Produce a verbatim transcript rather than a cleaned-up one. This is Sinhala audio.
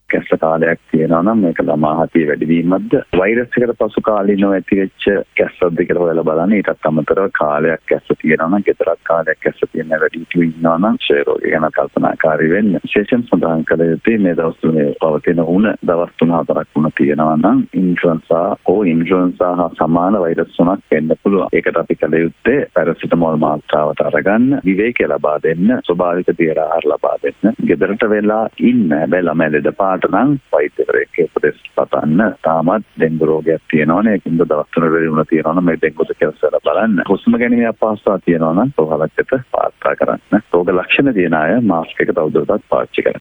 කැස්ස කාලයක් තියෙනවා නම් මේක ළමා හතිය වැඩිවීමක්ද වෛරස් එකට පසු කාලීනව ඇතිවෙච්ච කැස්සක්ද කියලා හොයලා බලන්න. ඊටත් අමතරව කාලයක් කැස්ස තියෙනවා නම් ගෙදරක් කාලයක් කැස්ස තියෙන වැඩිහිටියෝ ඉන්නවා නම් ක්ෂය රෝගී ගැන කල්පනාකාරී වෙන්න. විශේෂයෙන් සඳහන් කළ යුත්තේ මේ දවස් තුනේ පවතින උණ දවස් තුන හතරක් වුණ තියෙනවා නම් ඉන්ෆ්ලුවෙන්සා හෝ ඉන්ෆ්ලුවෙන්සා හා සමාන වෛරස් තුනක් වෙන්න පුළුවන්. ඒකට අපි කළ යුත්තේ පැරසිටමෝල් මාත්‍රාවට අරගන්න, විවේකී ලබා දෙන්න, ස්වභාවික දියර ආහාර ලබා දෙන්න. ගෙදරට වෙලා ඉන්න හැබැයි ළමයි ලෙඩ පාට නම් වෛද්‍යවරයෙක්ගේ උපදෙස් පතන්න. තාමත් ඩෙන්ගු රෝගයක් තියෙනවනේ. ඒකින්ද දවස් තුන වැඩි වුණ තියෙනවා නම් මේ ඩෙන්ගුද කියලා බලන්න. හුස්ම ගැනීම අපහසුතාව තියෙනවා නම් රෝහලකට පාත්තා කරන්න. රෝග ලක්ෂණ තියෙන අය මාස්ක් එක තවදුරටත් පාවිච්චි කරන්න.